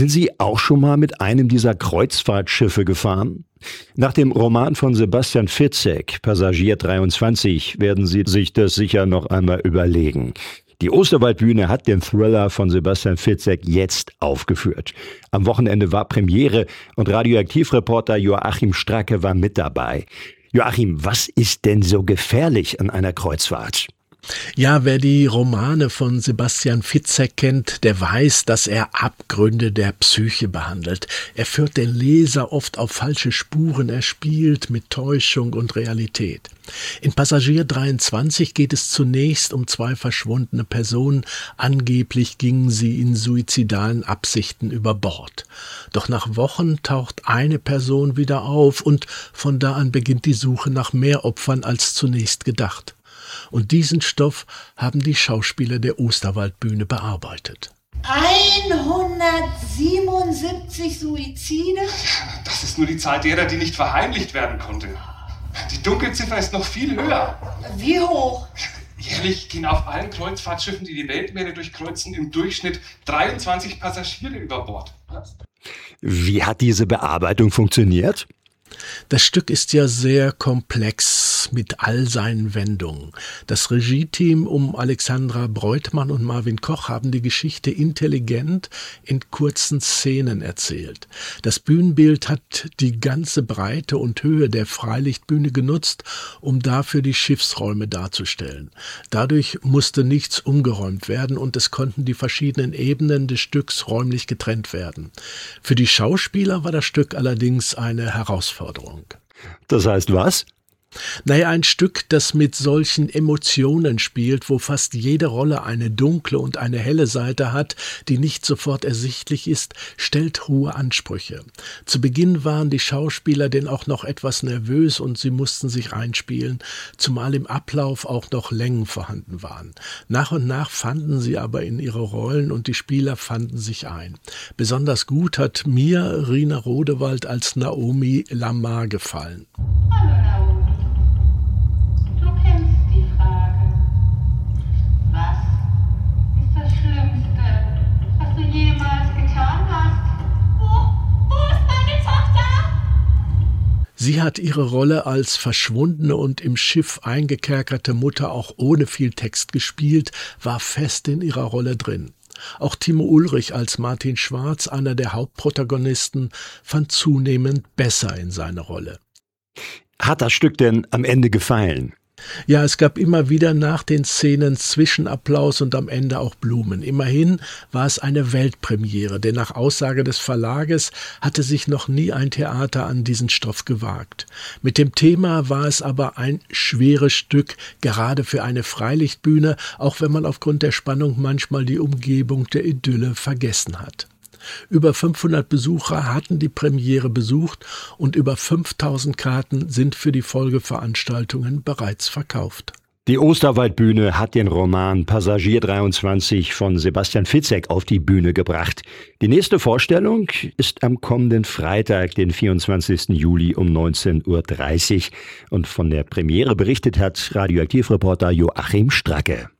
Sind Sie auch schon mal mit einem dieser Kreuzfahrtschiffe gefahren? Nach dem Roman von Sebastian Fitzek, Passagier 23, werden Sie sich das sicher noch einmal überlegen. Die Osterwaldbühne hat den Thriller von Sebastian Fitzek jetzt aufgeführt. Am Wochenende war Premiere und Radioaktivreporter Joachim Stracke war mit dabei. Joachim, was ist denn so gefährlich an einer Kreuzfahrt? Ja, wer die Romane von Sebastian Fitzek kennt, der weiß, dass er Abgründe der Psyche behandelt. Er führt den Leser oft auf falsche Spuren, er spielt mit Täuschung und Realität. In Passagier 23 geht es zunächst um 2 verschwundene Personen. Angeblich gingen sie in suizidalen Absichten über Bord. Doch nach Wochen taucht eine Person wieder auf und von da an beginnt die Suche nach mehr Opfern als zunächst gedacht. Und diesen Stoff haben die Schauspieler der Osterwaldbühne bearbeitet. 177 Suizide? Das ist nur die Zahl derer, die nicht verheimlicht werden konnte. Die Dunkelziffer ist noch viel höher. Wie hoch? Jährlich gehen auf allen Kreuzfahrtschiffen, die die Weltmeere durchkreuzen, im Durchschnitt 23 Passagiere über Bord. Wie hat diese Bearbeitung funktioniert? Das Stück ist ja sehr komplex mit all seinen Wendungen. Das Regie-Team um Alexandra Breutmann und Marvin Koch haben die Geschichte intelligent in kurzen Szenen erzählt. Das Bühnenbild hat die ganze Breite und Höhe der Freilichtbühne genutzt, um dafür die Schiffsräume darzustellen. Dadurch musste nichts umgeräumt werden und es konnten die verschiedenen Ebenen des Stücks räumlich getrennt werden. Für die Schauspieler war das Stück allerdings eine Herausforderung. Das heißt was? Naja, ein Stück, das mit solchen Emotionen spielt, wo fast jede Rolle eine dunkle und eine helle Seite hat, die nicht sofort ersichtlich ist, stellt hohe Ansprüche. Zu Beginn waren die Schauspieler denn auch noch etwas nervös und sie mussten sich einspielen, zumal im Ablauf auch noch Längen vorhanden waren. Nach und nach fanden sie aber in ihre Rollen und die Spieler fanden sich ein. Besonders gut hat mir Rina Rodewald als Naomi Lamar gefallen. Sie hat ihre Rolle als verschwundene und im Schiff eingekerkerte Mutter auch ohne viel Text gespielt, war fest in ihrer Rolle drin. Auch Timo Ulrich als Martin Schwarz, einer der Hauptprotagonisten, fand zunehmend besser in seine Rolle. Hat das Stück denn am Ende gefallen? Ja, es gab immer wieder nach den Szenen Zwischenapplaus und am Ende auch Blumen. Immerhin war es eine Weltpremiere, denn nach Aussage des Verlages hatte sich noch nie ein Theater an diesen Stoff gewagt. Mit dem Thema war es aber ein schweres Stück, gerade für eine Freilichtbühne, auch wenn man aufgrund der Spannung manchmal die Umgebung der Idylle vergessen hat. Über 500 Besucher hatten die Premiere besucht und über 5000 Karten sind für die Folgeveranstaltungen bereits verkauft. Die Osterwaldbühne hat den Roman Passagier 23 von Sebastian Fitzek auf die Bühne gebracht. Die nächste Vorstellung ist am kommenden Freitag, den 24. Juli um 19:30 Uhr. Und von der Premiere berichtet hat Radioaktivreporter Joachim Stracke.